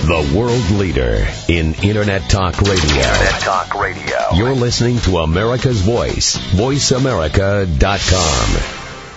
The world leader in Internet Talk Radio. Internet Talk Radio. You're listening to America's Voice, voiceamerica.com.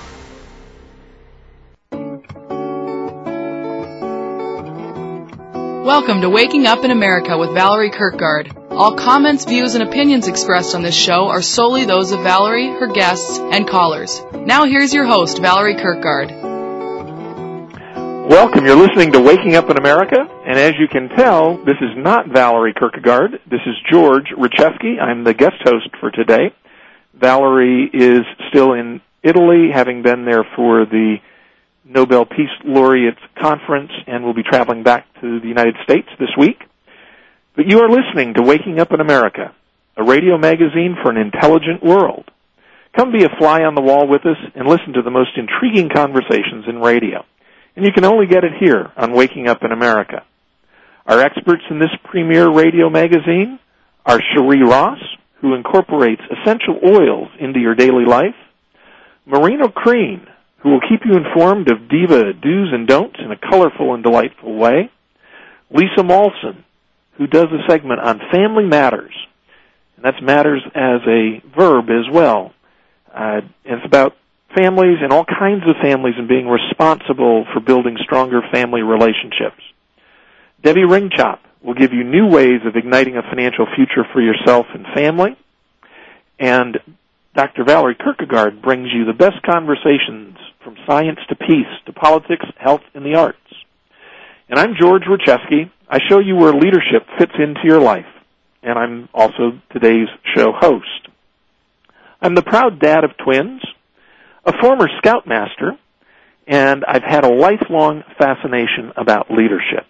Welcome to Waking Up in America with Valerie Kirkgard. All comments, views, and opinions expressed on this show are solely those of Valerie, her guests, and callers. Now here's your host, Valerie Kirkgard. Welcome. You're listening to Waking Up in America, and as you can tell, this is not Valerie Kirkgard. This is George Richefsky. I'm the guest host for today. Valerie is still in Italy, having been there for the Nobel Peace Laureates Conference, and will be traveling back to the United States this week. But you are listening to Waking Up in America, a radio magazine for an intelligent world. Come be a fly on the wall with us and listen to the most intriguing conversations in radio. And you can only get it here on Waking Up in America. Our experts in this premier radio magazine are Cherie Ross, who incorporates essential oils into your daily life, Marino Crean, who will keep you informed of diva do's and don'ts in a colorful and delightful way, Lisa Molson, who does a segment on family matters, and that's matters as a verb as well. It's about families and all kinds of families and being responsible for building stronger family relationships. Debbie Ringchop will give you new ways of igniting a financial future for yourself and family. And Dr. Valerie Kirkgard brings you the best conversations from science to peace to politics, health, and the arts. And I'm George Richefsky. I show you where leadership fits into your life. And I'm also today's show host. I'm the proud dad of twins, a former scoutmaster, and I've had a lifelong fascination about leadership.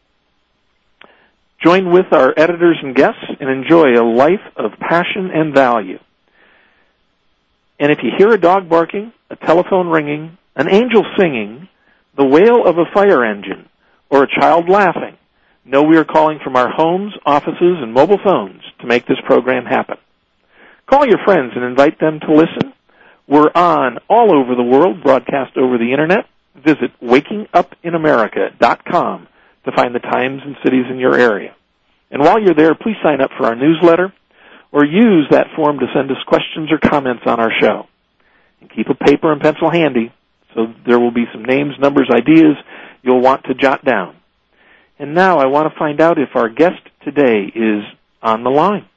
Join with our editors and guests and enjoy a life of passion and value. And if you hear a dog barking, a telephone ringing, an angel singing, the wail of a fire engine, or a child laughing, know we are calling from our homes, offices, and mobile phones to make this program happen. Call your friends and invite them to listen. We're on all over the world, broadcast over the Internet. Visit wakingupinamerica.com to find the times and cities in your area. And while you're there, please sign up for our newsletter or use that form to send us questions or comments on our show. And keep a paper and pencil handy, so there will be some names, numbers, ideas you'll want to jot down. And now I want to find out if our guest today is on the line.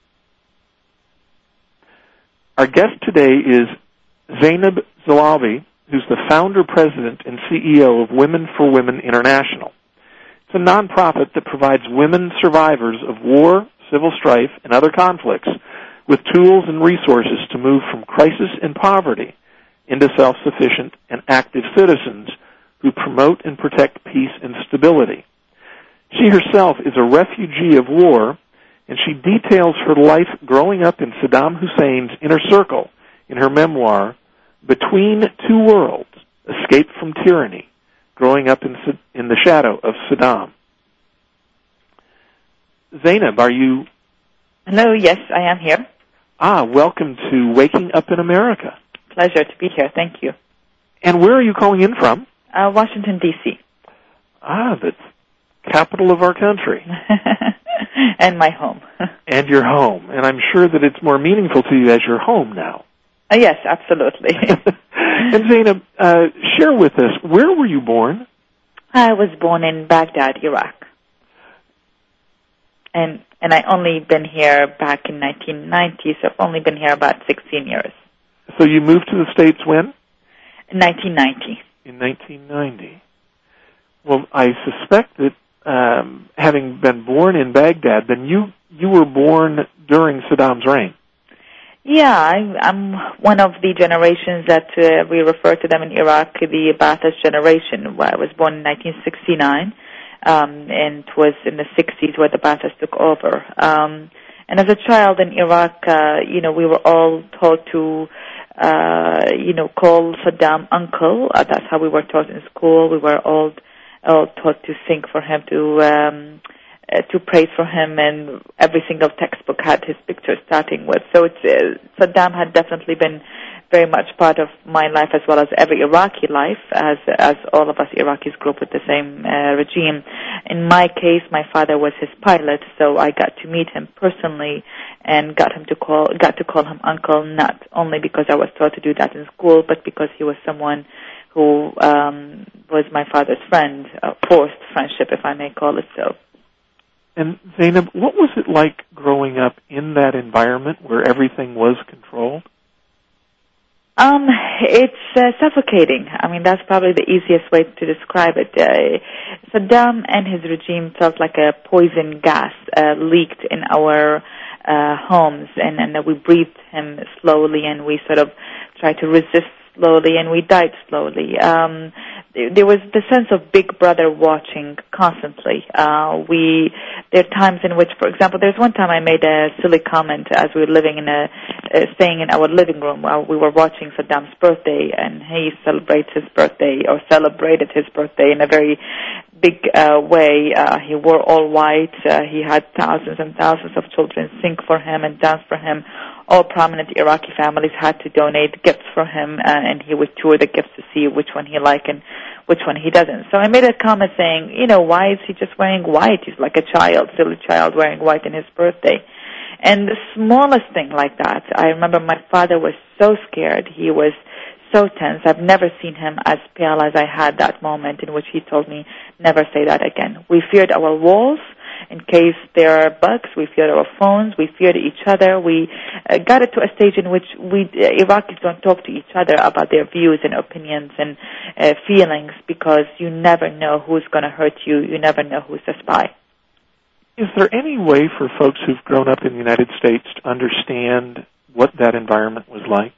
Our guest today is Zainab Zalabi, who's the founder, president, and CEO of Women for Women International. It's a nonprofit that provides women survivors of war, civil strife, and other conflicts with tools and resources to move from crisis and poverty into self-sufficient and active citizens who promote and protect peace and stability. She herself is a refugee of war, and she details her life growing up in Saddam Hussein's inner circle in her memoir, Between Two Worlds, Escape from Tyranny, growing up in the shadow of Saddam. Zainab, are you... Hello, yes, I am here. Welcome to Waking Up in America. Pleasure to be here, thank you. And where are you calling in from? Washington, D.C. The capital of our country. And my home. And your home. And I'm sure that it's more meaningful to you as your home now. Yes, absolutely. And Zainab, share with us, where were you born? I was born in Baghdad, Iraq. And I only been here back in 1990, so I've only been here about 16 years. So you moved to the States when? In 1990. In 1990. Well, I suspect that having been born in Baghdad, then you were born during Saddam's reign. Yeah, I'm one of the generations that we refer to them in Iraq, the Ba'athist generation. I was born in 1969, and it was in the 60s where the Ba'athists took over. And as a child in Iraq, we were all taught to, call Saddam uncle. That's how we were taught in school. We were all taught to sing for him, to praise for him, and every single textbook had his picture starting with. So Saddam had definitely been very much part of my life as well as every Iraqi life, as all of us Iraqis grew up with the same regime. In my case, my father was his pilot, so I got to meet him personally and got to call him uncle, not only because I was taught to do that in school, but because he was someone who was my father's friend, a forced friendship, if I may call it so. And Zainab, what was it like growing up in that environment where everything was controlled? It's suffocating. I mean, that's probably the easiest way to describe it. Saddam and his regime felt like a poison gas leaked in our homes, and we breathed him slowly, and we sort of tried to resist slowly, and we died slowly. There was the sense of Big Brother watching constantly. There are times in which, for example, there's one time I made a silly comment as we were staying in our living room while we were watching Saddam's birthday, and he celebrated his birthday in a very big way. He wore all white. He had thousands and thousands of children sing for him and dance for him. All prominent Iraqi families had to donate gifts for him, and he would tour the gifts to see which one he liked and which one he doesn't. So I made a comment saying, why is he just wearing white? He's like a child, silly child wearing white in his birthday. And the smallest thing like that, I remember my father was so scared. He was so tense. I've never seen him as pale as I had that moment in which he told me, never say that again. We feared our walls. In case there are bugs, we feared our phones, we feared each other. We got it to a stage in which Iraqis don't talk to each other about their views and opinions and feelings, because you never know who's going to hurt you. You never know who's a spy. Is there any way for folks who've grown up in the United States to understand what that environment was like?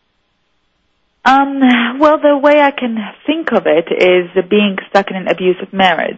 Well, the way I can think of it is being stuck in an abusive marriage,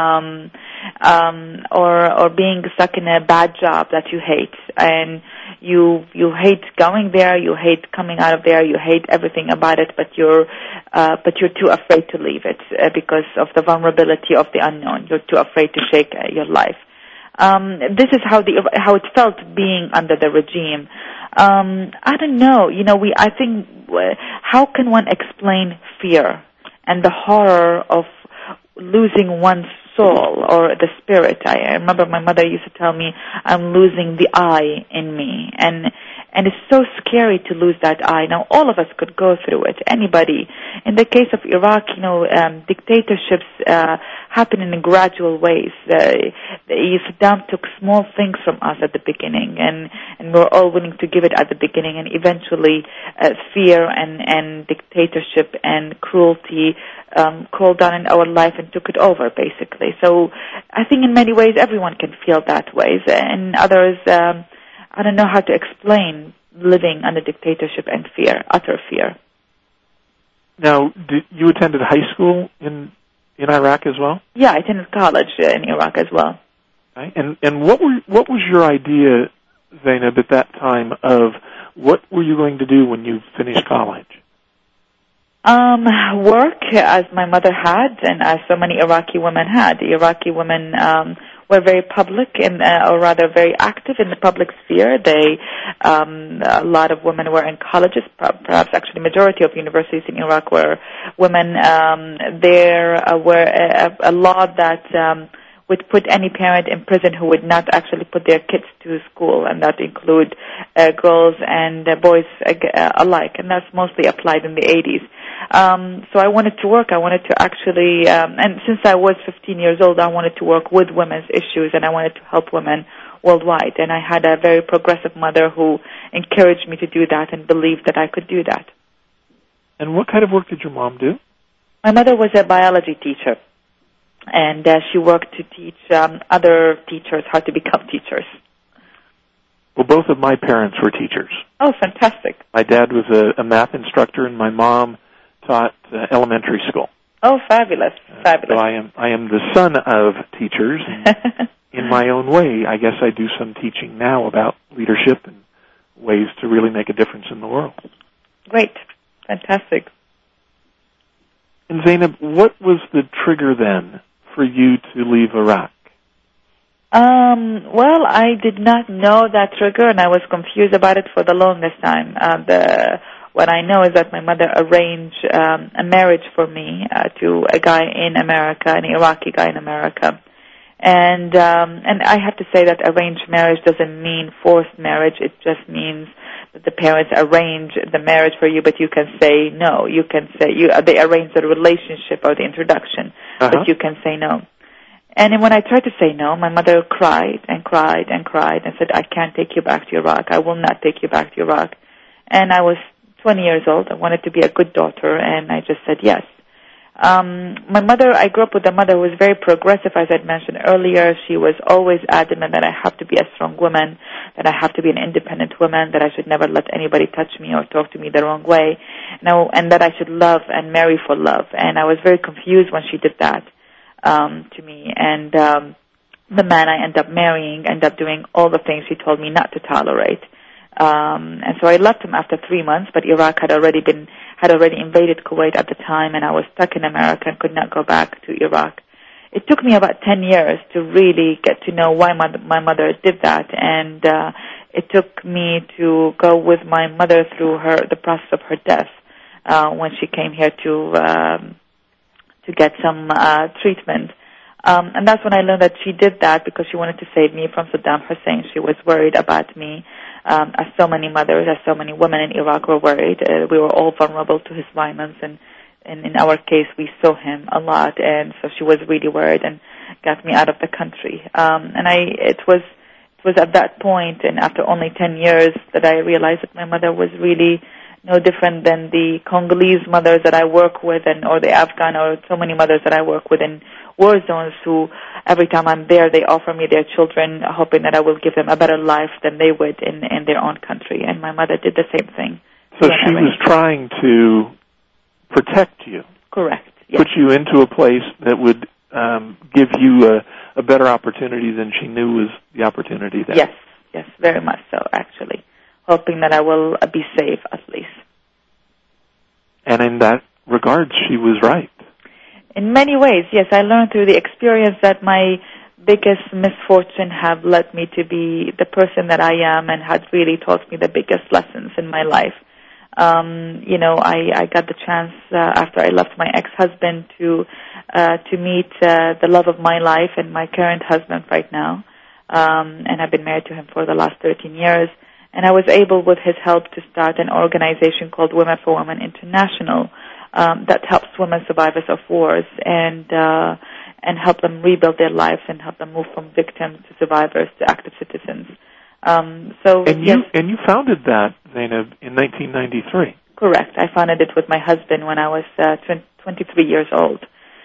or being stuck in a bad job that you hate, and you hate going there, you hate coming out of there, you hate everything about it, but you're too afraid to leave it because of the vulnerability of the unknown. You're too afraid to shake your life. This is how it felt being under the regime. I don't know. I think, how can one explain fear and the horror of losing one's soul or the spirit? I remember my mother used to tell me, I'm losing the I in me. And it's so scary to lose that I. Now, all of us could go through it, anybody. In the case of Iraq, dictatorships happen in gradual ways. Saddam took small things from us at the beginning, and we're all willing to give it at the beginning, and eventually fear and dictatorship and cruelty crawled down in our life and took it over, basically. So I think in many ways everyone can feel that way, and others, I don't know how to explain living under dictatorship and fear, utter fear. Now, you attended high school in Iraq as well? Yeah, I attended college in Iraq as well. Okay. And what was your idea, Zainab, at that time of what were you going to do when you finished college? Work, as my mother had, and as so many Iraqi women had. The Iraqi women were very public, or rather very active in the public sphere. A lot of women were in colleges, perhaps actually majority of universities in Iraq were women. There were a law that would put any parent in prison who would not actually put their kids to school, and that include girls and boys alike, and that's mostly applied in the 80s. So I wanted to work. I wanted to actually, and since I was 15 years old, I wanted to work with women's issues, and I wanted to help women worldwide. And I had a very progressive mother who encouraged me to do that and believed that I could do that. And what kind of work did your mom do? My mother was a biology teacher, and she worked to teach other teachers how to become teachers. Well, both of my parents were teachers. Oh, fantastic. My dad was a math instructor, and my mom taught elementary school. Oh, fabulous, fabulous. So I am the son of teachers. And in my own way, I guess I do some teaching now about leadership and ways to really make a difference in the world. Great, fantastic. And Zainab, what was the trigger then for you to leave Iraq? Well, I did not know that trigger, and I was confused about it for the longest time. What I know is that my mother arranged a marriage for me to a guy in America, an Iraqi guy in America. And I have to say that arranged marriage doesn't mean forced marriage. It just means that the parents arrange the marriage for you, but you can say no. You can say they arrange the relationship or the introduction, but you can say no. And when I tried to say no, my mother cried and cried and cried and said, I can't take you back to Iraq. I will not take you back to Iraq. And I was 20 years old. I wanted to be a good daughter, and I just said yes. My mother, I grew up with a mother who was very progressive, as I mentioned earlier. She was always adamant that I have to be a strong woman, that I have to be an independent woman, that I should never let anybody touch me or talk to me the wrong way, and that I should love and marry for love. And I was very confused when she did that to me. And the man I ended up marrying ended up doing all the things she told me not to tolerate. And so I left him after 3 months, but Iraq had already invaded Kuwait at the time, and I was stuck in America and could not go back to Iraq. It took me about 10 years to really get to know why my mother did that, and it took me to go with my mother through the process of her death when she came here to get some treatment. And that's when I learned that she did that because she wanted to save me from Saddam Hussein. She was worried about me. As so many mothers, as so many women in Iraq were worried. We were all vulnerable to his violence, and in our case, we saw him a lot, and so she was really worried and got me out of the country. It was at that point, and after only 10 years, that I realized that my mother was really no different than the Congolese mothers that I work with, or the Afghan, or so many mothers that I work with in war zones who, every time I'm there, they offer me their children, hoping that I will give them a better life than they would in their own country. And my mother did the same thing. So she was trying to protect you. Correct. Yes. Put you into a place that would give you a better opportunity than she knew was the opportunity there. Yes, very much so, actually. Hoping that I will be safe, at least. And in that regard, she was right. In many ways, yes. I learned through the experience that my biggest misfortune have led me to be the person that I am, and had really taught me the biggest lessons in my life. I got the chance after I left my ex-husband to meet the love of my life and my current husband right now. And I've been married to him for the last 13 years. And I was able, with his help, to start an organization called Women for Women International that helps women survivors of wars and help them rebuild their lives and help them move from victims to survivors to active citizens. You founded that, Zainab, in 1993. Correct. I founded it with my husband when I was 23 years old.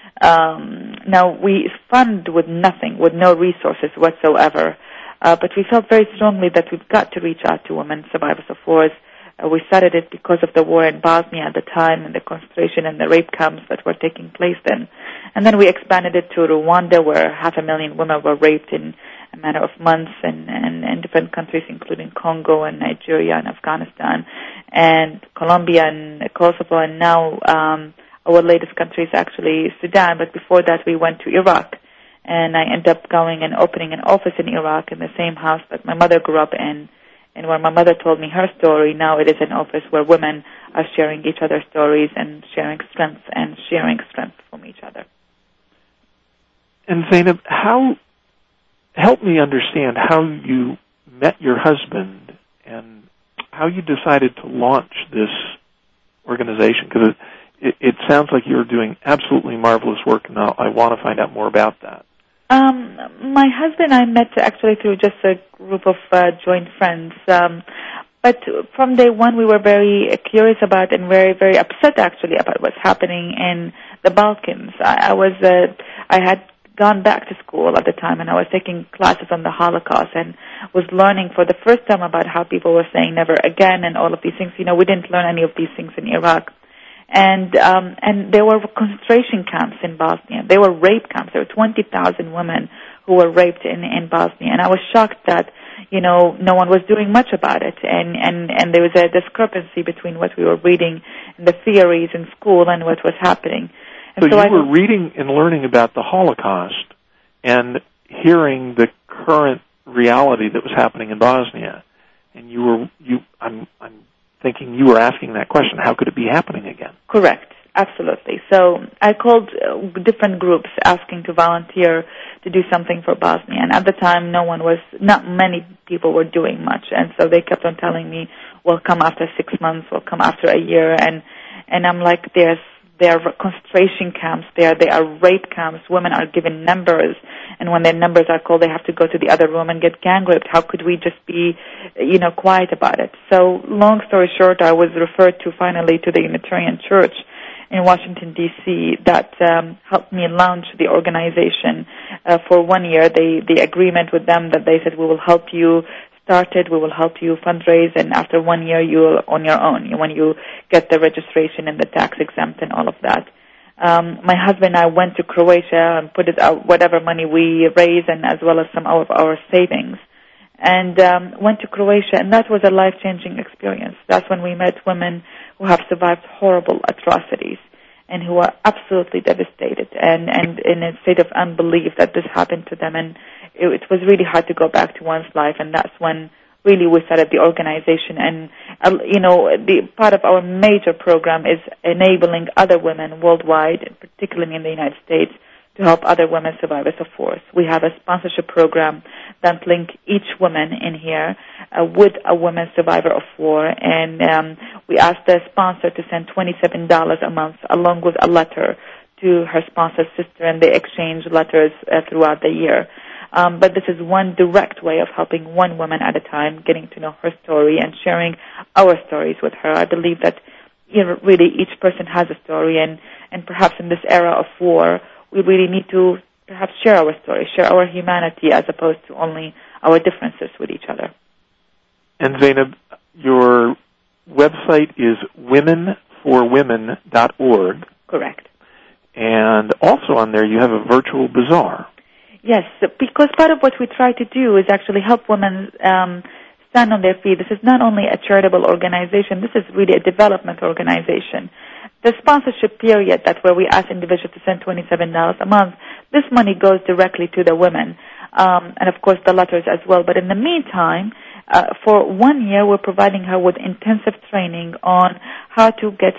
Now, we fund with nothing, with no resources whatsoever. But we felt very strongly that we've got to reach out to women survivors of wars. We started it because of the war in Bosnia at the time and the concentration and the rape camps that were taking place then. And then we expanded it to Rwanda, where 500,000 women were raped in a matter of months, and different countries, including Congo and Nigeria and Afghanistan and Colombia and Kosovo. And now our latest country is actually Sudan. But before that, we went to Iraq. And I ended up going and opening an office in Iraq in the same house that my mother grew up in. And where my mother told me her story, now it is an office where women are sharing each other's stories and sharing strength from each other. And Zainab, help me understand how you met your husband and how you decided to launch this organization, because it sounds like you're doing absolutely marvelous work, and I want to find out more about that. My husband and I met actually through just a group of joint friends. But from day one, we were very curious about and very, very upset actually about what's happening in the Balkans. I had gone back to school at the time, and I was taking classes on the Holocaust and was learning for the first time about how people were saying never again and all of these things. We didn't learn any of these things in Iraq. And there were concentration camps in Bosnia. There were rape camps. There were 20,000 women who were raped in Bosnia. And I was shocked that, no one was doing much about it. And there was a discrepancy between what we were reading in the theories in school and what was happening. And so you were reading and learning about the Holocaust and hearing the current reality that was happening in Bosnia. And I'm thinking you were asking that question, how could it be happening again? Correct, absolutely. So I called different groups asking to volunteer to do something for Bosnia. And at the time, not many people were doing much. And so they kept on telling me, we'll come after 6 months, we'll come after a year. And I'm like, there are concentration camps there, there are rape camps, women are given numbers, and when their numbers are called, they have to go to the other room and get gang raped. How could we just be, quiet about it? So, long story short, I was referred to finally to the Unitarian Church in Washington, D.C. that helped me launch the organization for 1 year. The agreement with them that they said, we will help you start it, we will help you fundraise, and after 1 year you're on your own when you get the registration and the tax exempt and all of that. My husband and I went to Croatia and put it out, whatever money we raised, and as well as some of our savings, and went to Croatia, and that was a life-changing experience. That's when we met women who have survived horrible atrocities and who are absolutely devastated and in a state of unbelief that this happened to them. And it was really hard to go back to one's life, and that's when really we started the organization. And, the part of our major program is enabling other women worldwide, particularly in the United States, to help other women survivors of force. We have a sponsorship program that links each woman in here with a woman survivor of war, and we asked the sponsor to send $27 a month along with a letter to her sponsor's sister, and they exchange letters throughout the year. But this is one direct way of helping one woman at a time, getting to know her story and sharing our stories with her. I believe that really each person has a story, and perhaps in this era of war, we really need to perhaps share our story, share our humanity, as opposed to only our differences with each other. And Zainab, your website is womenforwomen.org. Correct. And also on there you have a virtual bazaar. Yes, because part of what we try to do is actually help women stand on their feet. This is not only a charitable organization, this is really a development organization. The sponsorship period, that where we ask individuals to send $27 a month, this money goes directly to the women, and of course the letters as well. But in the meantime, for 1 year, we're providing her with intensive training on how to get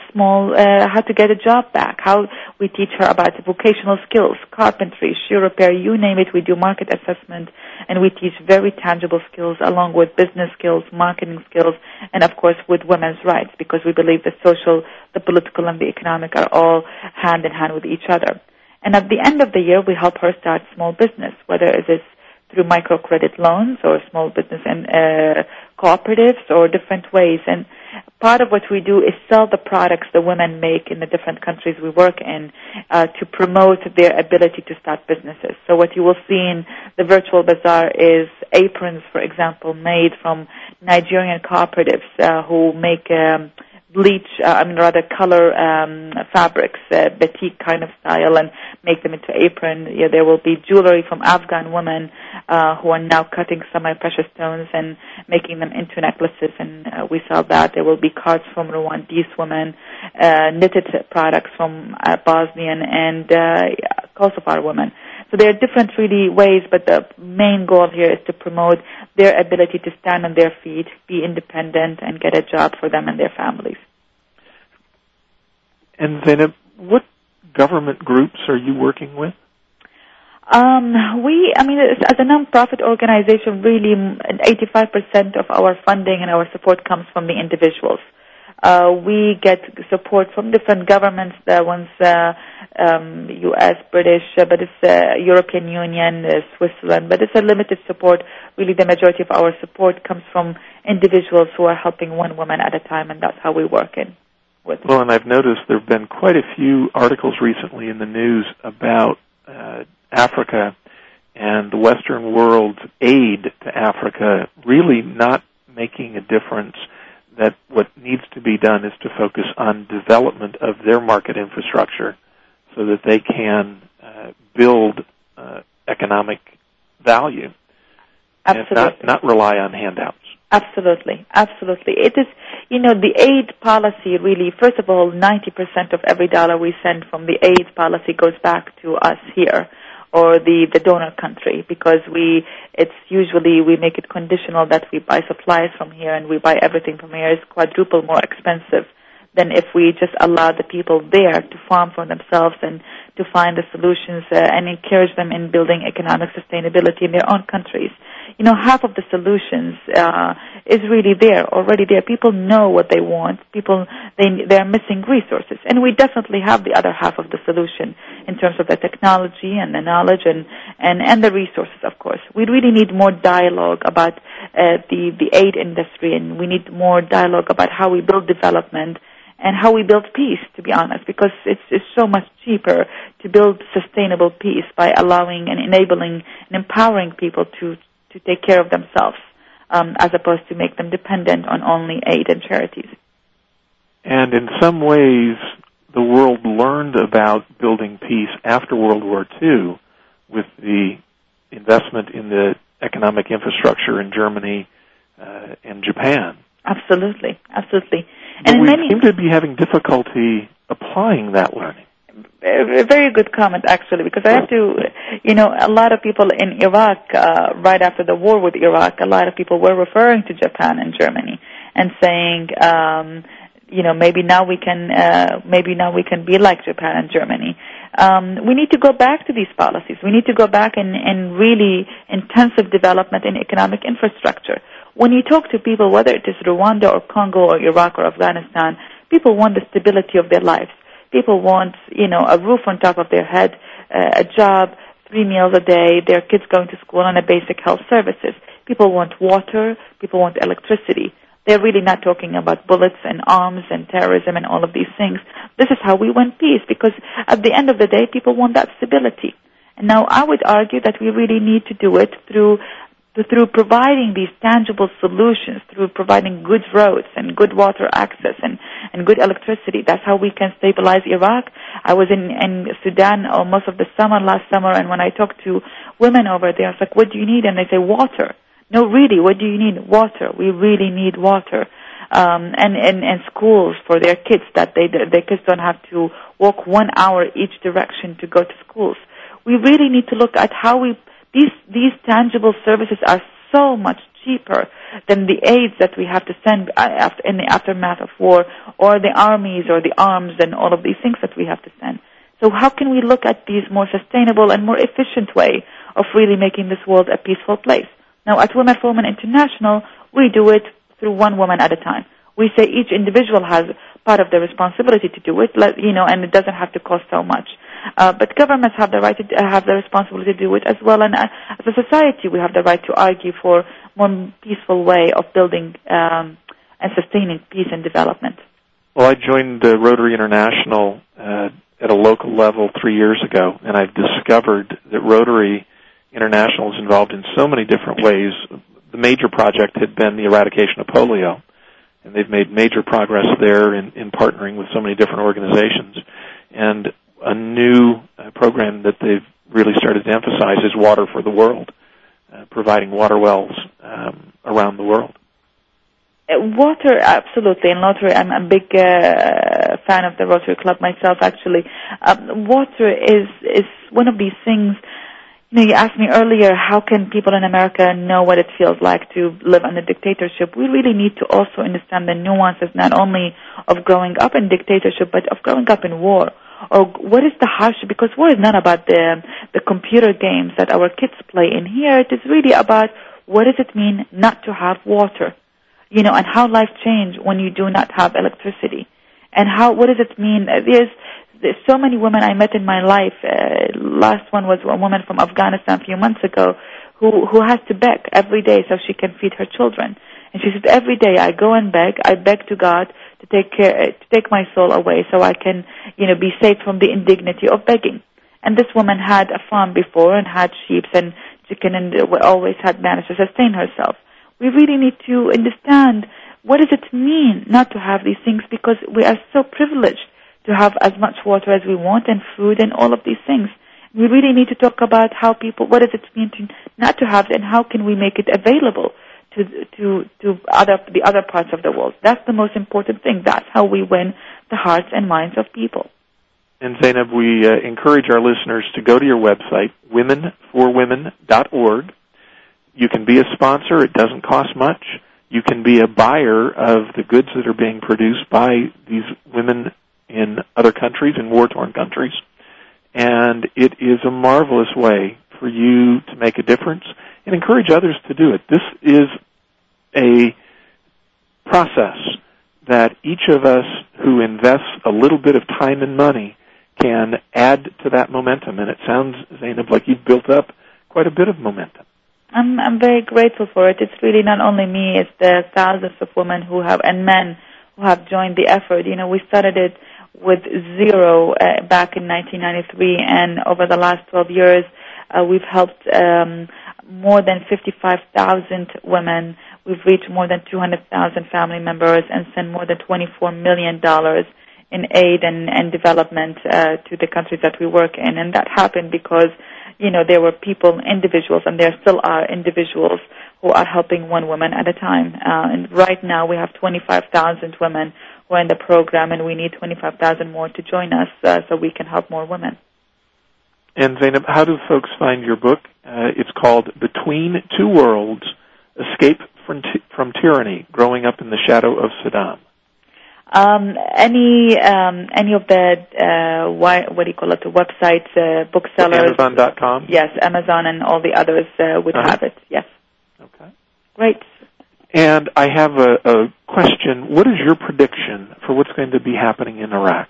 a job back, how we teach her about vocational skills, carpentry, shoe repair, you name it. We do market assessment, and we teach very tangible skills along with business skills, marketing skills, and of course with women's rights, because we believe the social, the political, and the economic are all hand in hand with each other. And at the end of the year, we help her start small business, whether it is through microcredit loans or small business and cooperatives or different ways. And part of what we do is sell the products the women make in the different countries we work in to promote their ability to start businesses. So what you will see in the virtual bazaar is aprons, for example, made from Nigerian cooperatives who make color fabrics, batik kind of style, and make them into apron. Yeah, there will be jewelry from Afghan women who are now cutting semi-precious stones and making them into necklaces, and we sell that. There will be cards from Rwandese women, knitted products from Bosnian and Kosovar women. So there are different really ways, but the main goal here is to promote their ability to stand on their feet, be independent, and get a job for them and their families. And Zainab, what government groups are you working with? As a non-profit organization, really 85% of our funding and our support comes from the individuals. We get support from different governments, the ones U.S., British, but it's European Union, Switzerland, but it's a limited support. Really, the majority of our support comes from individuals who are helping one woman at a time, and that's how we work with. Well, and I've noticed there have been quite a few articles recently in the news about Africa and the Western world's aid to Africa really not making a difference, that what needs to be done is to focus on development of their market infrastructure so that they can build economic value. Absolutely. And not rely on handouts. Absolutely. It is, the aid policy really, first of all, 90% of every dollar we send from the aid policy goes back to us here, or the donor country, because it's usually we make it conditional that we buy supplies from here and we buy everything from here. It's quadruple more expensive than if we just allow the people there to farm for themselves and to find the solutions and encourage them in building economic sustainability in their own countries. Half of the solutions is really already there. People know what they want. They're missing resources. And we definitely have the other half of the solution in terms of the technology and the knowledge and the resources, of course. We really need more dialogue about the aid industry, and we need more dialogue about how we build development and how we build peace, to be honest, because it's so much cheaper to build sustainable peace by allowing and enabling and empowering people to take care of themselves, as opposed to make them dependent on only aid and charities. And in some ways, the world learned about building peace after World War II with the investment in the economic infrastructure in Germany and Japan. Absolutely. But we seem to be having difficulty applying that learning. A very good comment, actually, because I have to, a lot of people in Iraq, right after the war with Iraq, a lot of people were referring to Japan and Germany and saying, maybe now we can be like Japan and Germany. We need to go back to these policies. We need to go back and really intensive development in economic infrastructure. When you talk to people, whether it is Rwanda or Congo or Iraq or Afghanistan, people want the stability of their lives. People want, a roof on top of their head, a job, 3 meals a day, their kids going to school, and a basic health services. People want water. People want electricity. They're really not talking about bullets and arms and terrorism and all of these things. This is how we win peace, because at the end of the day, people want that stability. And now I would argue that we really need to do it through providing these tangible solutions, through providing good roads and good water access and good electricity. That's how we can stabilize Iraq. I was in Sudan most of the last summer, and when I talked to women over there, I was like, what do you need? And they say, water. No, really, what do you need? Water. We really need water. And schools for their kids, that their kids don't have to walk 1 hour each direction to go to schools. We really need to look at how these tangible services are so much cheaper than the aids that we have to send in the aftermath of war, or the armies or the arms and all of these things that we have to send. So how can we look at these more sustainable and more efficient way of really making this world a peaceful place? Now, at Women for Women International, we do it through one woman at a time. We say each individual has part of the responsibility to do it, and it doesn't have to cost so much. But governments have the right to have the responsibility to do it as well, and as a society, we have the right to argue for a more peaceful way of building and sustaining peace and development. Well, I joined Rotary International at a local level 3 years ago, and I've discovered that Rotary International is involved in so many different ways. The major project had been the eradication of polio, and they've made major progress there in partnering with so many different organizations. And a new program that they've really started to emphasize is Water for the World, providing water wells around the world. Water, absolutely. In Rotary, I'm a big fan of the Rotary Club myself, actually. Water is one of these things. You asked me earlier, how can people in America know what it feels like to live under dictatorship? We really need to also understand the nuances, not only of growing up in dictatorship, but of growing up in war. Or what is the hardship? Because war is not about the computer games that our kids play in here. It is really about what does it mean not to have water, and how life changes when you do not have electricity. And what does it mean? There's so many women I met in my life. Last one was a woman from Afghanistan a few months ago who has to beg every day so she can feed her children. And she said, every day I go and beg. I beg to God to take my soul away so I can, be saved from the indignity of begging. And this woman had a farm before and had sheep and chicken and always had managed to sustain herself. We really need to understand what does it mean not to have these things, because we are so privileged to have as much water as we want and food and all of these things. We really need to talk about what does it mean to not to have it, and how can we make it available to the other parts of the world. That's the most important thing. That's how we win the hearts and minds of people. And Zainab, we encourage our listeners to go to your website, womenforwomen.org. You can be a sponsor. It doesn't cost much. You can be a buyer of the goods that are being produced by these women in other countries, in war-torn countries. and it is a marvelous way for you to make a difference and encourage others to do it. This is a process that each of us who invests a little bit of time and money can add to that momentum. And it sounds, Zainab, like you've built up quite a bit of momentum. I'm very grateful for it. It's really not only me, it's the thousands of women who have, and men who have joined the effort. You know, we started it with zero back in 1993, and over the last 12 years, we've helped more than 55,000 women. We've reached more than 200,000 family members and sent more than $24 million in aid and development to the countries that we work in. And that happened because, you know, there were people, individuals, and there still are individuals who are helping one woman at a time. And right now we have 25,000 women who are in the program, and we need 25,000 more to join us so we can help more women. And Zainab, how do folks find your book? It's called Between Two Worlds, Escape from Tyranny, Growing Up in the Shadow of Saddam. Any of the what do you call it? The websites, booksellers. Amazon.com. Yes, Amazon and all the others would have it. Yes. Okay. Great. And I have a question. What is your prediction for what's going to be happening in Iraq?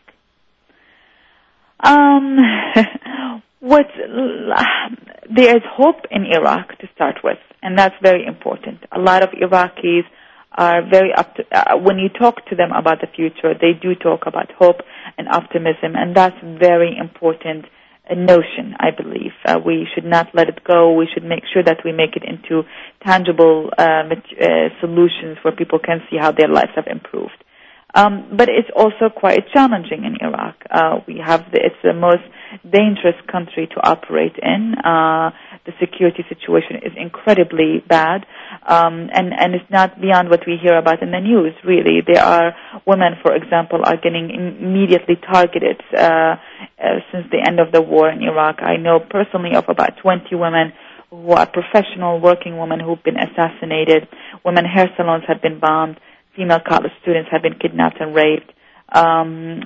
There is hope in Iraq to start with, and that's very important. A lot of Iraqis are very when you talk to them about the future, they do talk about hope and optimism, and that's very important notion, I believe. We should not let it go. We should make sure that we make it into tangible solutions where people can see how their lives have improved. But it's also quite challenging in Iraq. It's the most dangerous country to operate in. The security situation is incredibly bad, and it's not beyond what we hear about in the news, really. There are women, for example, are getting immediately targeted since the end of the war in Iraq. I know personally of about 20 women who are professional working women who've been assassinated. Women hair salons have been bombed. Female college students have been kidnapped and raped. On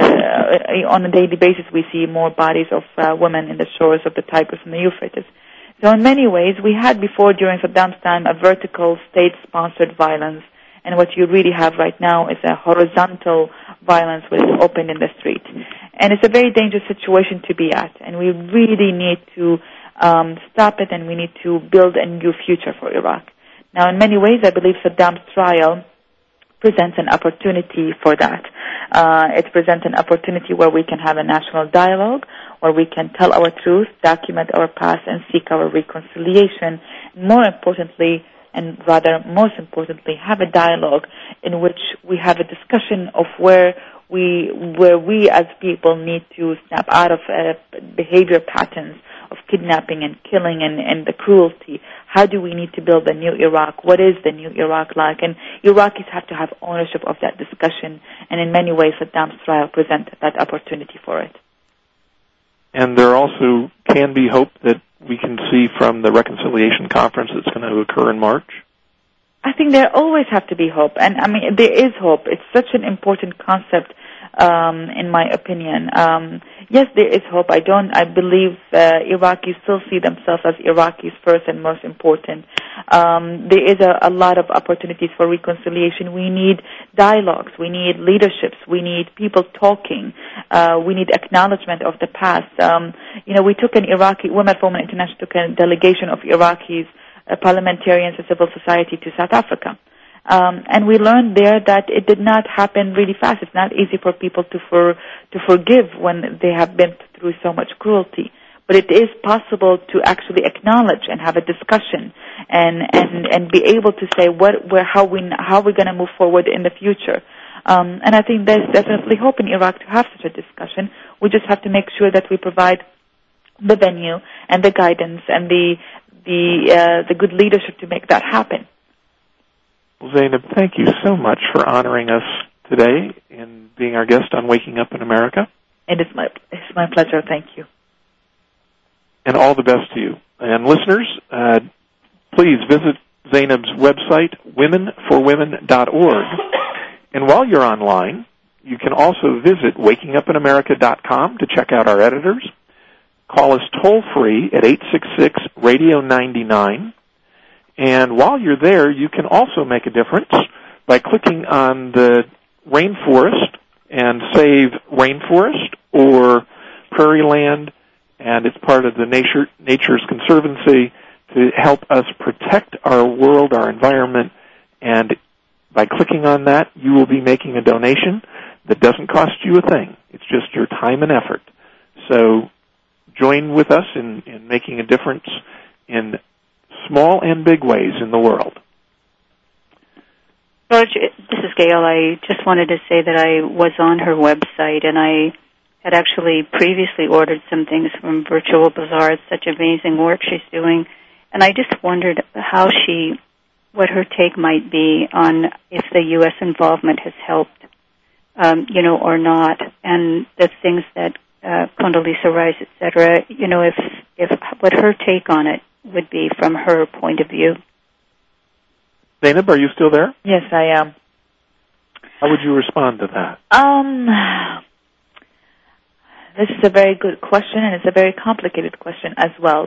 a daily basis, we see more bodies of women in the shores of the Tigris and the Euphrates. So in many ways, we had before, during Saddam's time, a vertical state-sponsored violence, and what you really have right now is a horizontal violence which is open in the street. And it's a very dangerous situation to be at, and we really need to stop it, and we need to build a new future for Iraq. Now, in many ways, I believe Saddam's trial presents an opportunity for that. It presents an opportunity where we can have a national dialogue, where we can tell our truth, document our past, and seek our reconciliation. More importantly, and rather most importantly, have a dialogue in which we have a discussion of where we as people need to snap out of behavior patterns of kidnapping and killing and the cruelty. How do we need to build a new Iraq? What is the new Iraq like? And Iraqis have to have ownership of that discussion, and in many ways Saddam's trial presents that opportunity for it. And there also can be hope that we can see from the Reconciliation Conference that's going to occur in March? I think there always have to be hope, and I mean there is hope. It's such an important concept, in my opinion. Yes, there is hope. I believe Iraqis still see themselves as Iraqis first and most important. There is a lot of opportunities for reconciliation. We need dialogues. We need leaderships. We need people talking. We need acknowledgement of the past. We took an Iraqi Women for Women International took a delegation of Iraqis, parliamentarians and civil society to South Africa. And we learned there that it did not happen really fast. It's not easy for people to forgive when they have been through so much cruelty. But it is possible to actually acknowledge and have a discussion and be able to say how we're going to move forward in the future. And I think there's definitely hope in Iraq to have such a discussion. We just have to make sure that we provide the venue and the guidance and the good leadership to make that happen. Well, Zainab, thank you so much for honoring us today and being our guest on Waking Up in America. It's my pleasure. Thank you. And all the best to you. And listeners, please visit Zainab's website, womenforwomen.org. And while you're online, you can also visit wakingupinamerica.com to check out our editors. call us toll-free at 866-RADIO-99. And while you're there, you can also make a difference by clicking on the rainforest and save rainforest or prairie land, and it's part of the Nature's Conservancy to help us protect our world, our environment, and by clicking on that, you will be making a donation that doesn't cost you a thing. It's just your time and effort. So join with us in making a difference in small and big ways in the world. George, this is Gail. I just wanted to say that I was on her website, and I had actually previously ordered some things from Virtual Bazaar. It's such amazing work she's doing. And I just wondered what her take might be on if the U.S. involvement has helped, or not, and the things that Condoleezza Rice, et cetera, if what her take on it would be from her point of view. Zainab, are you still there? Yes, I am. How would you respond to that? This is a very good question, and it's a very complicated question as well.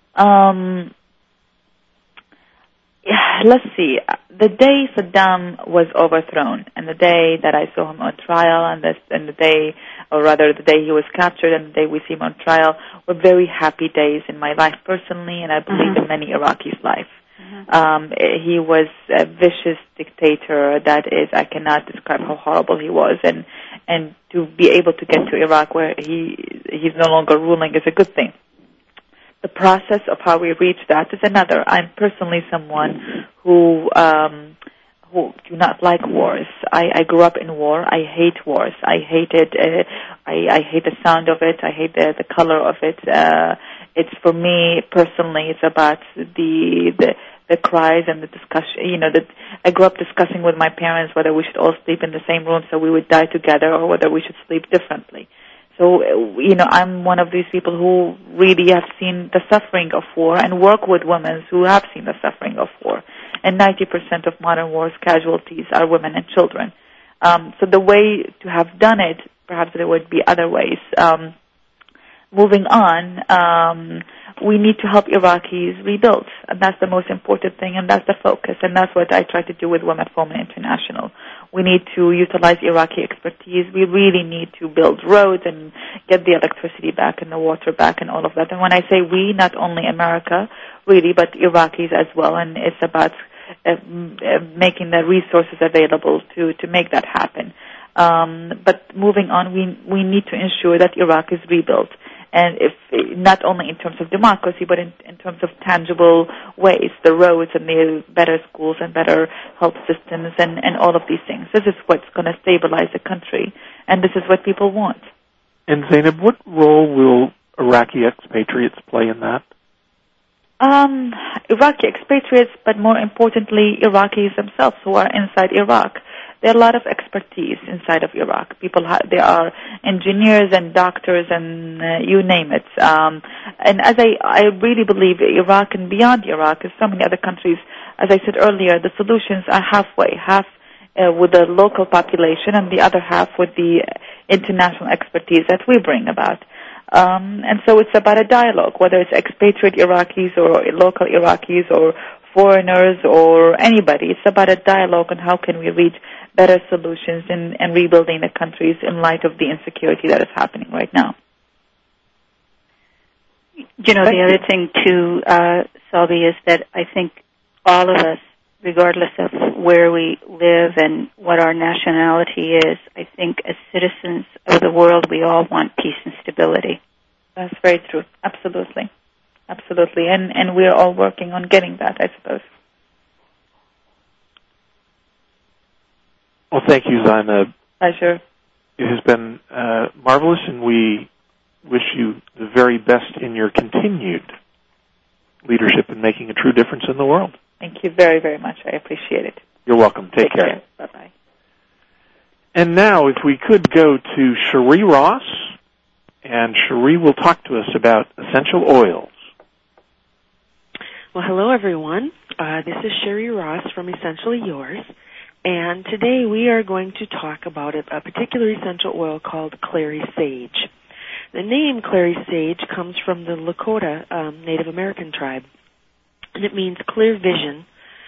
Let's see. The day Saddam was overthrown, and the day that I saw him on trial, and the day he was captured, and the day we see him on trial, were very happy days in my life personally, and I believe in many Iraqis' life. He was a vicious dictator. That is, I cannot describe how horrible he was, and to be able to get to Iraq where he's no longer ruling is a good thing. The process of how we reach that is another. I'm personally someone who do not like wars. I grew up in war. I hate wars. I hate it. I hate the sound of it. I hate the color of it. It's for me personally. It's about the cries and the discussion. I grew up discussing with my parents whether we should all sleep in the same room so we would die together, or whether we should sleep differently. So, I'm one of these people who really have seen the suffering of war and work with women who have seen the suffering of war. And 90% of modern war's casualties are women and children. So the way to have done it, perhaps there would be other ways. Moving on, we need to help Iraqis rebuild. And that's the most important thing, and that's the focus. And that's what I try to do with Women for Women International. We need to utilize Iraqi expertise. We really need to build roads and get the electricity back and the water back and all of that. And when I say we, not only America, really, but Iraqis as well. And it's about making the resources available to make that happen. But moving on, we need to ensure that Iraq is rebuilt. And if not only in terms of democracy, but in terms of tangible ways, the roads and the better schools and better health systems and all of these things. This is what's going to stabilize the country, and this is what people want. And Zainab, what role will Iraqi expatriates play in that? Iraqi expatriates, but more importantly, Iraqis themselves who are inside Iraq. There are a lot of expertise inside of Iraq. There are engineers and doctors and you name it. And as I really believe Iraq and beyond Iraq, as so many other countries, as I said earlier, the solutions are halfway, half with the local population and the other half with the international expertise that we bring about. And so it's about a dialogue, whether it's expatriate Iraqis or local Iraqis or foreigners or anybody. It's about a dialogue on how can we reach better solutions and rebuilding the countries in light of the insecurity that is happening right now. The other thing, too, Selby, is that I think all of us, regardless of where we live and what our nationality is, I think as citizens of the world, we all want peace and stability. That's very true. Absolutely. Absolutely. And we're all working on getting that, I suppose. Well, thank you, Zainab. Pleasure. It has been marvelous, and we wish you the very best in your continued leadership in making a true difference in the world. Thank you very, very much. I appreciate it. You're welcome. Take care. Bye-bye. And now, if we could go to Cherie Ross, and Cherie will talk to us about essential oils. Well, hello, everyone. This is Cherie Ross from Essentially Yours. And today we are going to talk about a particular essential oil called clary sage. The name Clary Sage comes from the Lakota Native American tribe, and it means clear vision.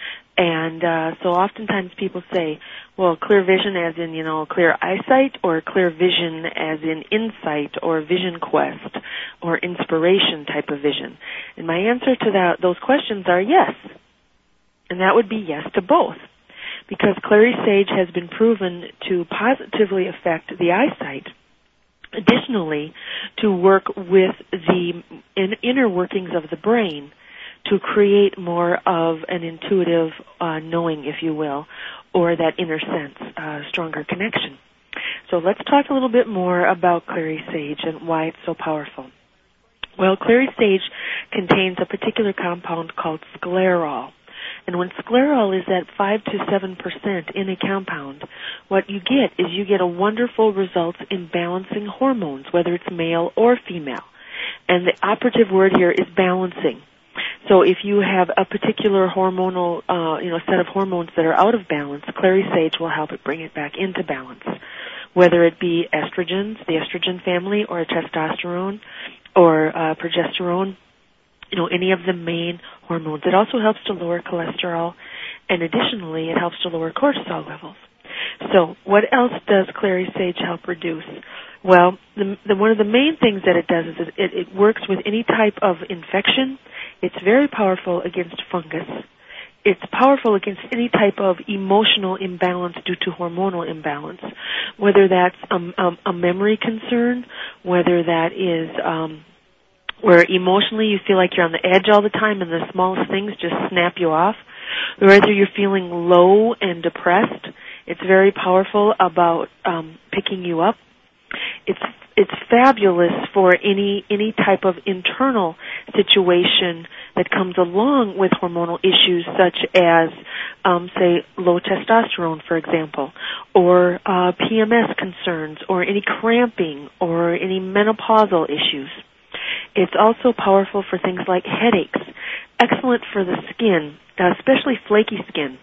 And so oftentimes people say, well, clear vision as in, clear eyesight, or clear vision as in insight or vision quest or inspiration type of vision. And my answer to those questions are yes. And that would be yes to both. Because Clary Sage has been proven to positively affect the eyesight. Additionally, to work with the inner workings of the brain to create more of an intuitive knowing, if you will, or that inner sense, stronger connection. So let's talk a little bit more about Clary Sage and why it's so powerful. Well, Clary Sage contains a particular compound called sclerol. And when sclerol is at 5 to 7% in a compound, what you get is you get a wonderful result in balancing hormones, whether it's male or female. And the operative word here is balancing. So if you have a particular hormonal, set of hormones that are out of balance, Clary Sage will help it bring it back into balance. Whether it be estrogens, the estrogen family, or testosterone, or progesterone, any of the main hormones. It also helps to lower cholesterol, and additionally, it helps to lower cortisol levels. So what else does Clary Sage help reduce? Well, one of the main things that it does is it works with any type of infection. It's very powerful against fungus. It's powerful against any type of emotional imbalance due to hormonal imbalance, whether that's a memory concern, whether that is where emotionally you feel like you're on the edge all the time and the smallest things just snap you off, or whether you're feeling low and depressed. It's very powerful about picking you up. It's fabulous for any type of internal situation that comes along with hormonal issues, such as, say, low testosterone, for example, or PMS concerns, or any cramping, or any menopausal issues. It's also powerful for things like headaches, excellent for the skin, especially flaky skin,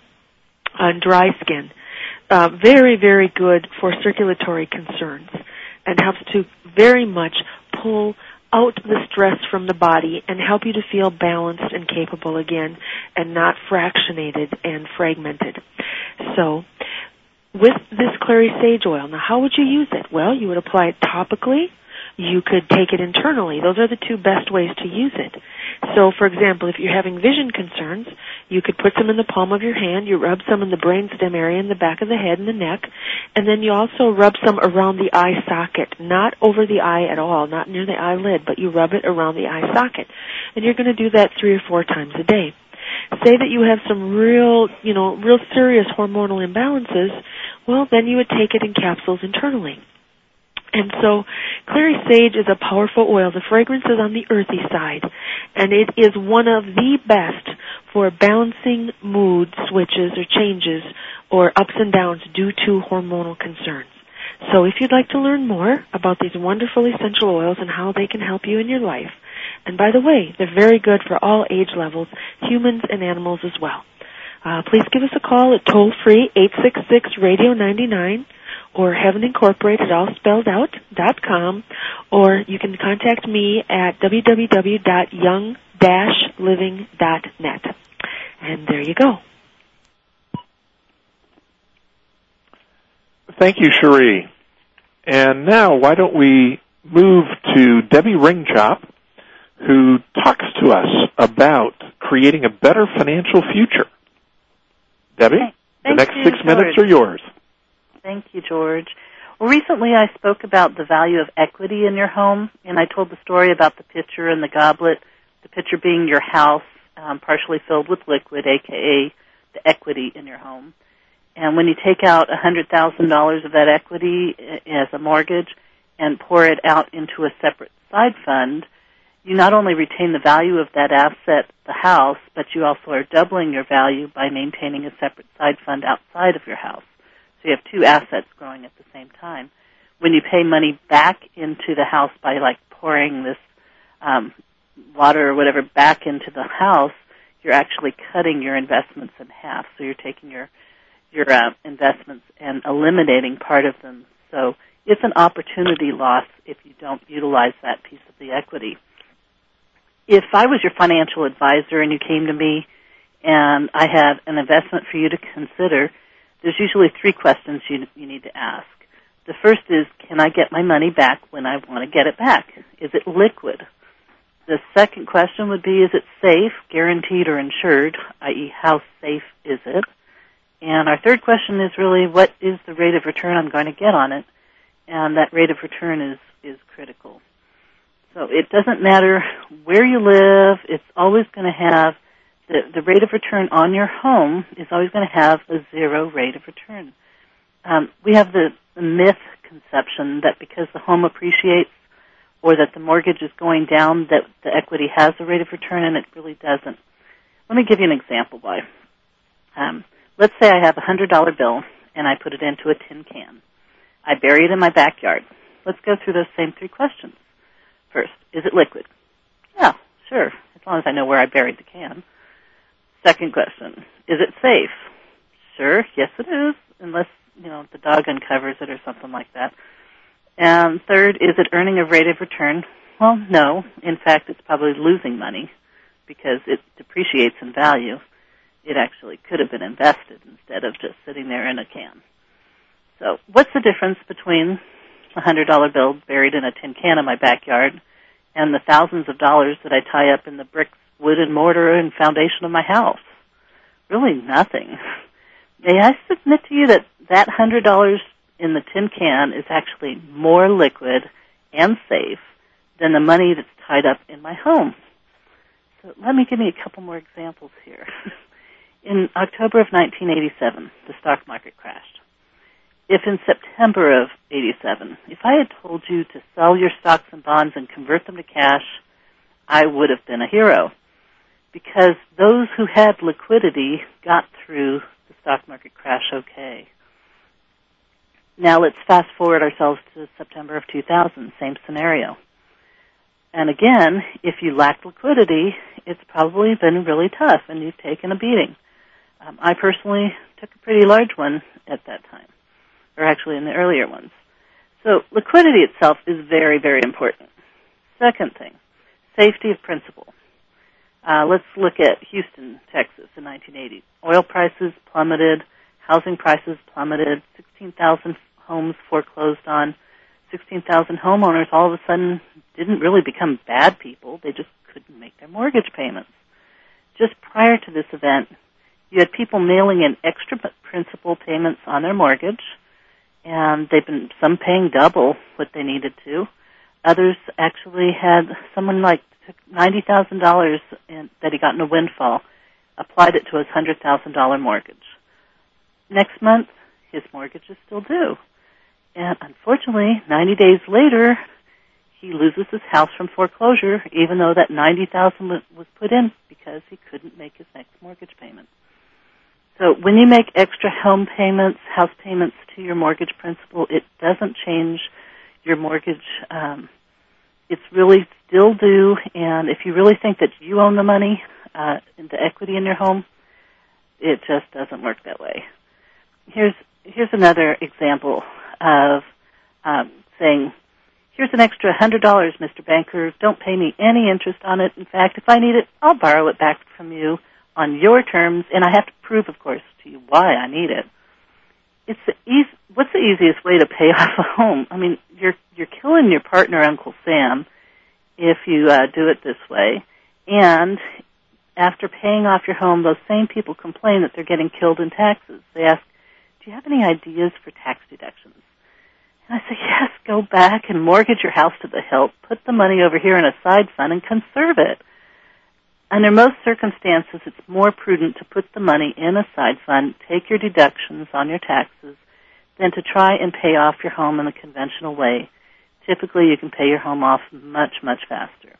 dry skin. Very, very good for circulatory concerns, and helps to very much pull out the stress from the body and help you to feel balanced and capable again and not fractionated and fragmented. So with this Clary Sage oil, now how would you use it? Well, you would apply it topically. You could take it internally. Those are the two best ways to use it. So, for example, if you're having vision concerns, you could put some in the palm of your hand. You rub some in the brainstem area in the back of the head and the neck. And then you also rub some around the eye socket, not over the eye at all, not near the eyelid, but you rub it around the eye socket. And you're going to do that 3 or 4 times a day. Say that you have some real serious hormonal imbalances, well, then you would take it in capsules internally. And so Clary Sage is a powerful oil. The fragrance is on the earthy side, and it is one of the best for balancing mood switches or changes or ups and downs due to hormonal concerns. So if you'd like to learn more about these wonderful essential oils and how they can help you in your life, and by the way, they're very good for all age levels, humans and animals as well. Please give us a call at toll-free 866-RADIO-99 or Heaven Incorporated, all spelled out, .com, or you can contact me at www.young-living.net. And there you go. Thank you, Cherie. And now, why don't we move to Debbie Ringchop, who talks to us about creating a better financial future. Debbie, the next 6 minutes are yours. Thank you, George. Well, recently I spoke about the value of equity in your home, and I told the story about the pitcher and the goblet, the pitcher being your house, partially filled with liquid, a.k.a. the equity in your home. And when you take out $100,000 of that equity as a mortgage and pour it out into a separate side fund, you not only retain the value of that asset, the house, but you also are doubling your value by maintaining a separate side fund outside of your house. So you have 2 assets growing at the same time. When you pay money back into the house by pouring this water or whatever back into the house, you're actually cutting your investments in half. So you're taking your investments and eliminating part of them. So it's an opportunity loss if you don't utilize that piece of the equity. If I was your financial advisor and you came to me and I had an investment for you to consider, there's usually 3 questions you need to ask. The first is, can I get my money back when I want to get it back? Is it liquid? The second question would be, is it safe, guaranteed, or insured, i.e., how safe is it? And our third question is really, what is the rate of return I'm going to get on it? And that rate of return is critical. So it doesn't matter where you live, it's always going to have, the rate of return on your home is always going to have a 0 rate of return. We have the myth conception that because the home appreciates or that the mortgage is going down, that the equity has a rate of return, and it really doesn't. Let me give you an example why. Let's say I have a $100 bill, and I put it into a tin can. I bury it in my backyard. Let's go through those same 3 questions. First, is it liquid? Yeah, sure, as long as I know where I buried the can. Second question, is it safe? Sure, yes it is, unless, the dog uncovers it or something like that. And third, is it earning a rate of return? Well, no. In fact, it's probably losing money because it depreciates in value. It actually could have been invested instead of just sitting there in a can. So what's the difference between a $100 bill buried in a tin can in my backyard and the thousands of dollars that I tie up in the bricks, wood, and mortar and foundation of my house? Really nothing. May I submit to you that $100 in the tin can is actually more liquid and safe than the money that's tied up in my home. So let me give you a couple more examples here. In October of 1987, the stock market crashed. If in September of 87, if I had told you to sell your stocks and bonds and convert them to cash, I would have been a hero, because those who had liquidity got through the stock market crash okay. Now let's fast forward ourselves to September of 2000, same scenario. And again, if you lack liquidity, it's probably been really tough and you've taken a beating. I personally took a pretty large one at that time, or actually in the earlier ones. So liquidity itself is very, very important. Second thing, safety of principal. Let's look at Houston, Texas in 1980. Oil prices plummeted, housing prices plummeted, 16,000 homes foreclosed on. 16,000 homeowners all of a sudden didn't really become bad people. They just couldn't make their mortgage payments. Just prior to this event, you had people mailing in extra principal payments on their mortgage, and they've been some paying double what they needed to. Others actually had someone like took $90,000 that he got in a windfall, applied it to his $100,000 mortgage. Next month, his mortgage is still due. And unfortunately, 90 days later, he loses his house from foreclosure, even though that $90,000 was put in because he couldn't make his next mortgage payment. So when you make extra home payments, house payments to your mortgage principal, it doesn't change your mortgage. It's really still due, and if you really think that you own the money, the equity in your home, it just doesn't work that way. Here's another example of saying, here's an extra $100, Mr. Banker. Don't pay me any interest on it. In fact, if I need it, I'll borrow it back from you on your terms, and I have to prove, of course, to you why I need it. What's the easiest way to pay off a home? I mean, you're killing your partner, Uncle Sam, if you do it this way. And after paying off your home, those same people complain that they're getting killed in taxes. They ask, do you have any ideas for tax deductions? And I say, yes, go back and mortgage your house to the hilt, put the money over here in a side fund, and conserve it. Under most circumstances, it's more prudent to put the money in a side fund, take your deductions on your taxes, than to try and pay off your home in the conventional way. Typically, you can pay your home off much, much faster.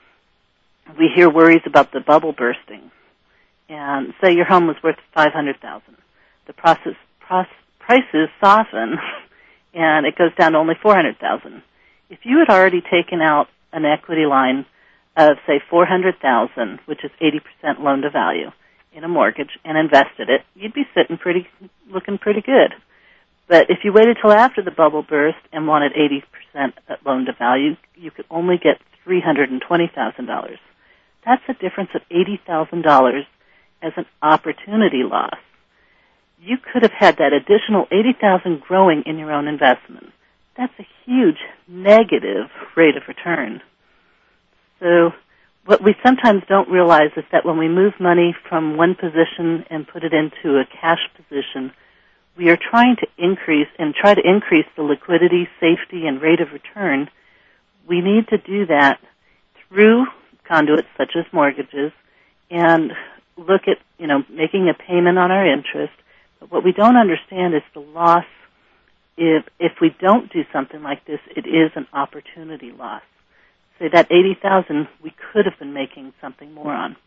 We hear worries about the bubble bursting. And say your home was worth $500,000. The prices soften, and it goes down to only $400,000. If you had already taken out an equity line of, say, $400,000, which is 80% loan to value, in a mortgage and invested it, you'd be looking pretty good. But if you waited till after the bubble burst and wanted 80% loan to value, you could only get $320,000. That's a difference of $80,000 as an opportunity loss. You could have had that additional $80,000 growing in your own investment. That's a huge negative rate of return. So what we sometimes don't realize is that when we move money from one position and put it into a cash position, we are trying to increase the liquidity, safety, and rate of return. We need to do that through conduits such as mortgages and look at, making a payment on our interest. But what we don't understand is the loss. If we don't do something like this, it is an opportunity loss. Say that $80,000 we could have been making something more on.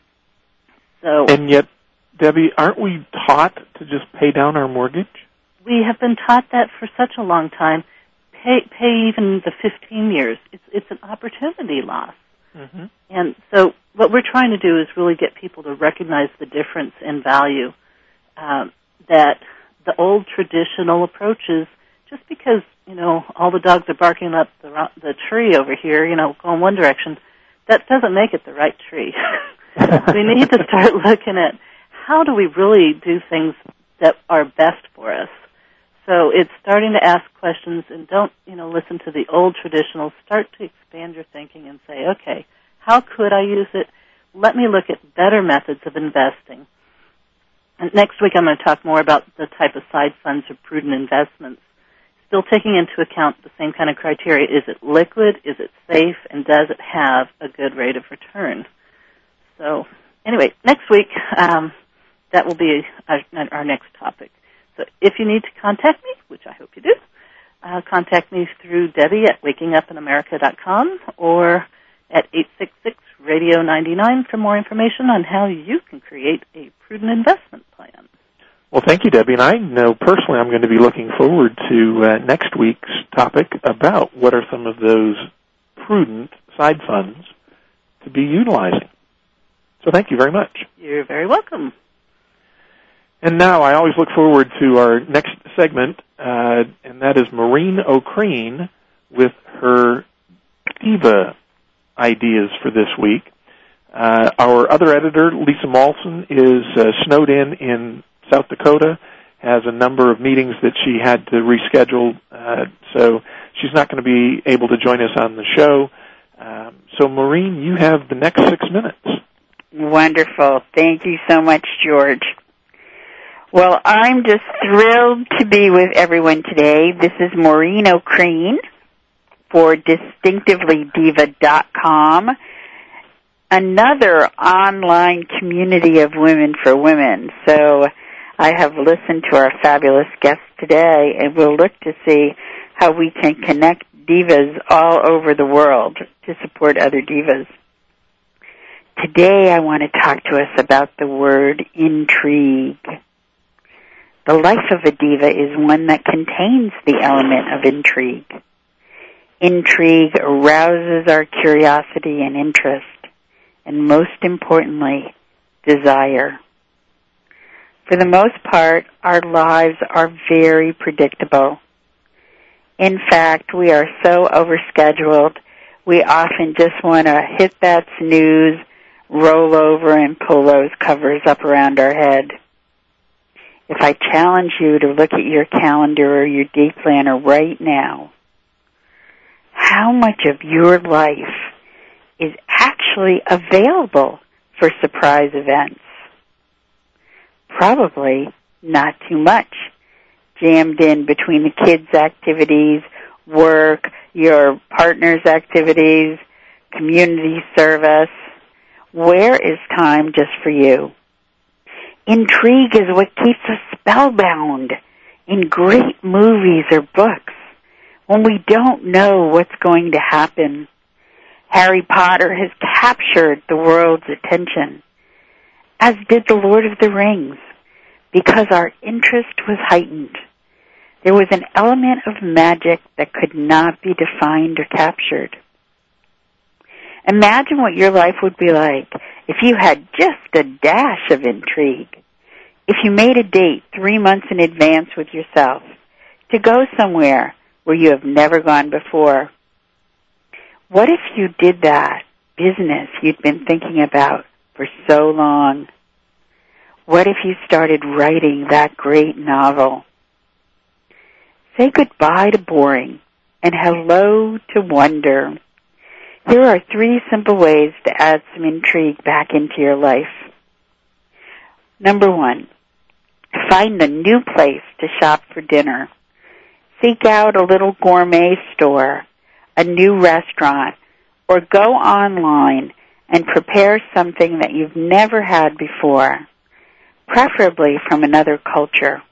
So, and yet, Debbie, aren't we taught to just pay down our mortgage? We have been taught that for such a long time. Pay even the 15 years. It's an opportunity loss. Mm-hmm. And so what we're trying to do is really get people to recognize the difference in value that the old traditional approaches, just because, all the dogs are barking up the tree over here, going one direction, that doesn't make it the right tree. We need to start looking at how do we really do things that are best for us. So it's starting to ask questions and don't, listen to the old traditionals. Start to expand your thinking and say, okay, how could I use it? Let me look at better methods of investing. And next week I'm going to talk more about the type of side funds or prudent investments, still taking into account the same kind of criteria. Is it liquid? Is it safe? And does it have a good rate of return? So anyway, next week, that will be our next topic. So if you need to contact me, which I hope you do, contact me through Debbie at wakingupinamerica.com or at 866-RADIO-99 for more information on how you can create a prudent investment plan. Well, thank you, Debbie. And I know personally I'm going to be looking forward to next week's topic about what are some of those prudent side funds to be utilizing. So thank you very much. You're very welcome. And now I always look forward to our next segment, and that is Maureen O'Kreen with her diva ideas for this week. Our other editor, Lisa Malson, is snowed in South Dakota, has a number of meetings that she had to reschedule, so she's not going to be able to join us on the show. So, Maureen, you have the next 6 minutes. Wonderful. Thank you so much, George. Well, I'm just thrilled to be with everyone today. This is Maureen O'Kreen for DistinctivellyDiva.com, another online community of women for women. So I have listened to our fabulous guests today, and we'll look to see how we can connect divas all over the world to support other divas. Today I want to talk to us about the word intrigue. The life of a diva is one that contains the element of intrigue. Intrigue arouses our curiosity and interest, and most importantly, desire. For the most part, our lives are very predictable. In fact, we are so overscheduled, we often just want to hit that snooze, roll over, and pull those covers up around our head. If I challenge you to look at your calendar or your day planner right now, how much of your life is actually available for surprise events? Probably not too much. Jammed in between the kids' activities, work, your partner's activities, community service. Where is time just for you? Intrigue is what keeps us spellbound in great movies or books when we don't know what's going to happen. Harry Potter has captured the world's attention, as did The Lord of the Rings, because our interest was heightened. There was an element of magic that could not be defined or captured. Imagine what your life would be like if you had just a dash of intrigue. If you made a date 3 months in advance with yourself to go somewhere where you have never gone before. What if you did that business you'd been thinking about for so long? What if you started writing that great novel? Say goodbye to boring and hello to wonder. Here are 3 simple ways to add some intrigue back into your life. Number 1, find a new place to shop for dinner. Seek out a little gourmet store, a new restaurant, or go online and prepare something that you've never had before, preferably from another culture.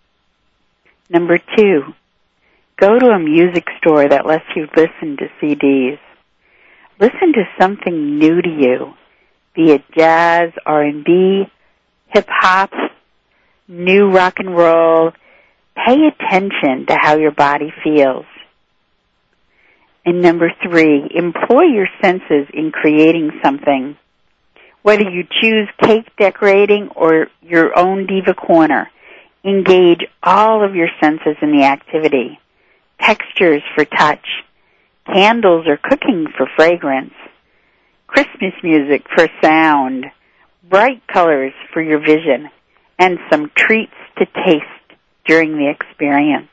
Number 2, go to a music store that lets you listen to CDs. Listen to something new to you, be it jazz, R&B, hip-hop, new rock and roll. Pay attention to how your body feels. And number 3, employ your senses in creating something. Whether you choose cake decorating or your own diva corner, engage all of your senses in the activity. Textures for touch, candles or cooking for fragrance, Christmas music for sound, bright colors for your vision, and some treats to taste during the experience.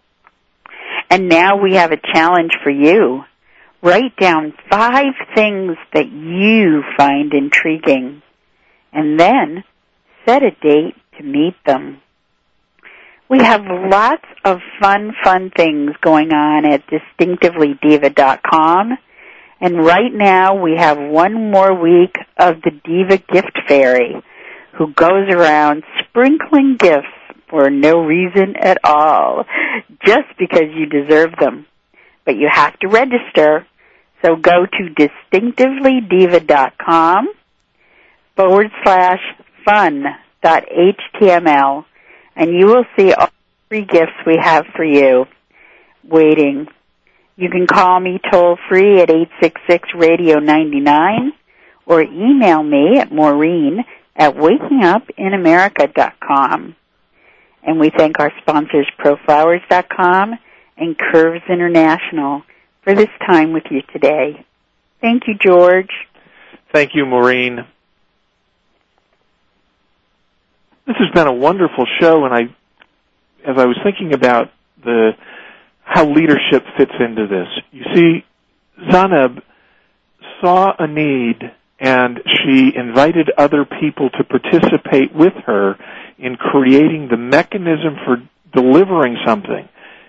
And now we have a challenge for you. Write down 5 things that you find intriguing, and then set a date to meet them. We have lots of fun things going on at distinctivelydiva.com. And right now we have 1 more week of the Diva Gift Fairy, who goes around sprinkling gifts for no reason at all, just because you deserve them. But you have to register, so go to distinctivelydiva.com/fun.html, and you will see all the free gifts we have for you waiting. You can call me toll-free at 866-RADIO-99 or email me at maureen@wakingupinamerica.com. And we thank our sponsors, ProFlowers.com and Curves International, for this time with you today. Thank you, George. Thank you, Maureen. This has been a wonderful show, and as I was thinking about how leadership fits into this, you see, Zanab saw a need, and she invited other people to participate with her in creating the mechanism for delivering something.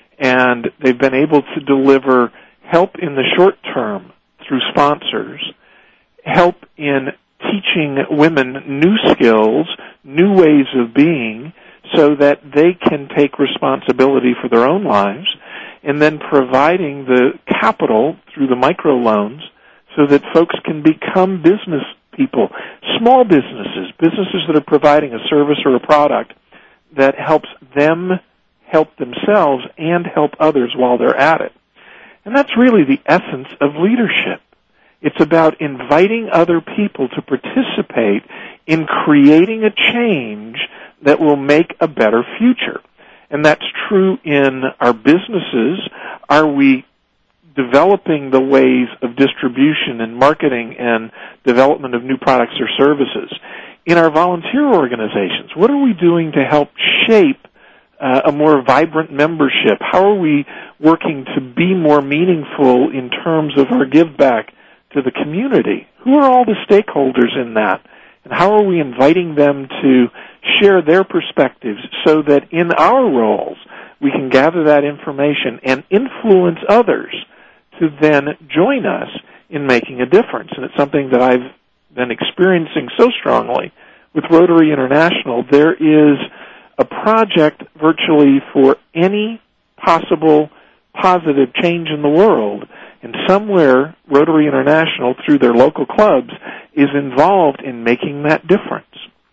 And they've been able to deliver help in the short term through sponsors, help in teaching women new skills, new ways of being, so that they can take responsibility for their own lives, and then providing the capital through the microloans so that folks can become business people, small businesses that are providing a service or a product that helps them help themselves and help others while they're at it. And that's really the essence of leadership. It's about inviting other people to participate in creating a change that will make a better future. And that's true in our businesses. Are we developing the ways of distribution and marketing and development of new products or services? In our volunteer organizations, what are we doing to help shape a more vibrant membership? How are we working to be more meaningful in terms of our give back to the community? Who are all the stakeholders in that? And how are we inviting them to share their perspectives so that in our roles we can gather that information and influence others to then join us in making a difference? And it's something that I've been experiencing so strongly with Rotary International. There is a project virtually for any possible positive change in the world, and somewhere Rotary International, through their local clubs, is involved in making that difference.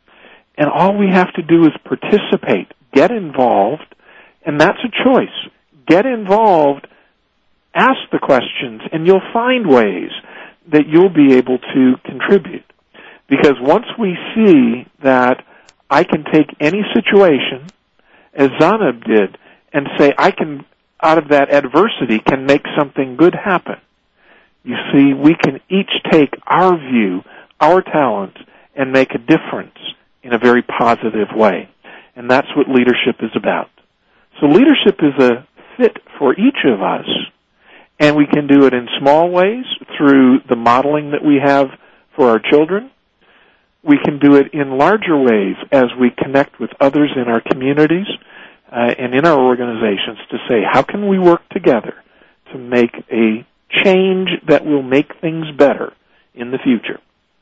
And all we have to do is participate, get involved, and that's a choice. Get involved, ask the questions, and you'll find ways that you'll be able to contribute. Because once we see that I can take any situation, as Zanab did, and say, I can, out of that adversity, can make something good happen. You see, we can each take our view, our talent, and make a difference in a very positive way. And that's what leadership is about. So leadership is a fit for each of us, and we can do it in small ways through the modeling that we have for our children. We can do it in larger ways as we connect with others in our communities and in our organizations to say, how can we work together to make a change that will make things better in the future?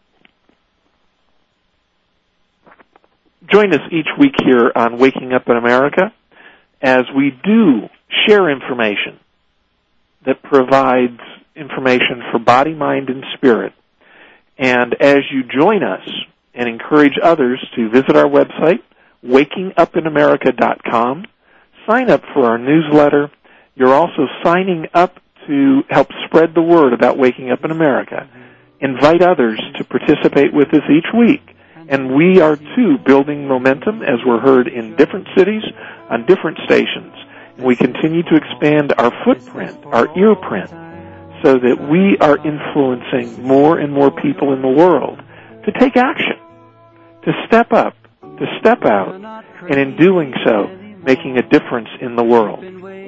Join us each week here on Waking Up in America as we do share information that provides information for body, mind, and spirit. And as you join us and encourage others to visit our website, wakingupinamerica.com, sign up for our newsletter. You're also signing up to help spread the word about Waking Up in America. Invite others to participate with us each week. And we are, too, building momentum as we're heard in different cities, on different stations. And we continue to expand our footprint, our earprint, so that we are influencing more and more people in the world to take action, to step up, to step out, and in doing so, making a difference in the world.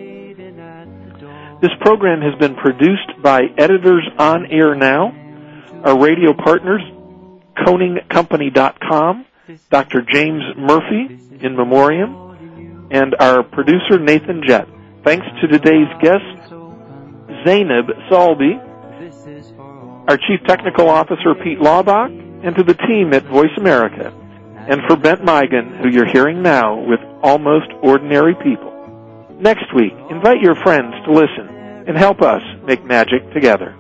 This program has been produced by Editors on Air Now, our radio partners, ConingCompany.com, Dr. James Murphy in memoriam, and our producer Nathan Jett. Thanks to today's guests, Zainab Salbi, our Chief Technical Officer Pete Laubach, and to the team at Voice America, and for Bent Migan, who you're hearing now with Almost Ordinary People. Next week, invite your friends to listen and help us make magic together.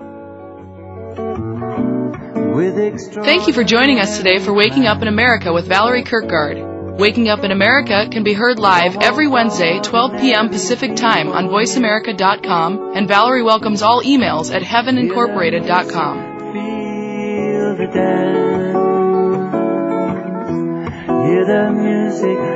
Thank you for joining us today for Waking Up in America with Valerie Kirkgard. Waking Up in America can be heard live every Wednesday, 12 p.m. Pacific Time on VoiceAmerica.com, and Valerie welcomes all emails at heavenincorporated.com. Feel the dance, hear the music.